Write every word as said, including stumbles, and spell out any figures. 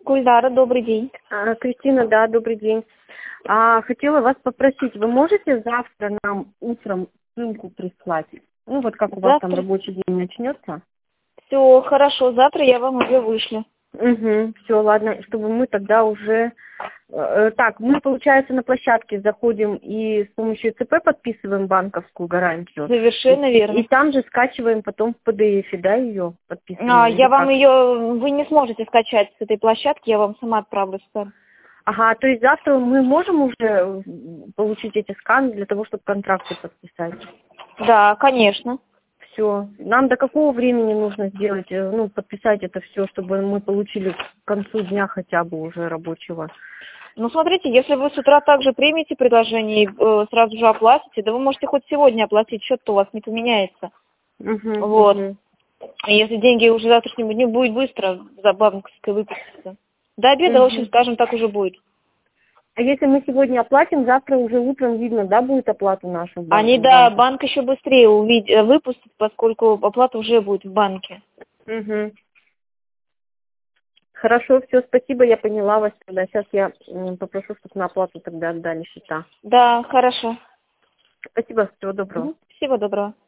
Гульнара, добрый день. А, Кристина, да, добрый день. А, хотела вас попросить, вы можете завтра нам утром ссылку прислать? Ну, вот как у вас там Завтра рабочий день начнется? все хорошо, завтра я вам уже вышлю. Угу, все, ладно, чтобы мы тогда уже... э, Так, мы, получается, на площадке заходим и с помощью ЦП подписываем банковскую гарантию. Совершенно И, верно. и там же скачиваем потом в пэ дэ эфе, да, ее подписываем? А, или я вам как? ее, вы не сможете скачать с этой площадки, я вам сама отправлю скан. Ага, то есть завтра мы можем уже получить эти сканы для того, чтобы контракты подписать? Да, конечно. Все. Нам до какого времени нужно сделать, э, ну, подписать это все, чтобы мы получили к концу дня хотя бы уже рабочего? Ну, смотрите, если вы с утра также примете предложение и э, сразу же оплатите, да вы можете хоть сегодня оплатить, счет-то у вас не поменяется. Угу, Вот. угу. И если деньги уже завтрашнему дню будет быстро за банковской выпуститься. До обеда, в общем, Угу. скажем так, уже будет. А если мы сегодня оплатим, завтра уже утром видно, да, будет оплата наша в бан- Они, в да, банке? банк еще быстрее увид- э, выпустит, поскольку оплата уже будет в банке. Угу. Хорошо, все, спасибо, я поняла вас тогда. Сейчас я м, попрошу, чтобы на оплату тогда отдали счета. Да, хорошо. Спасибо, всего доброго. Мгм. Всего доброго.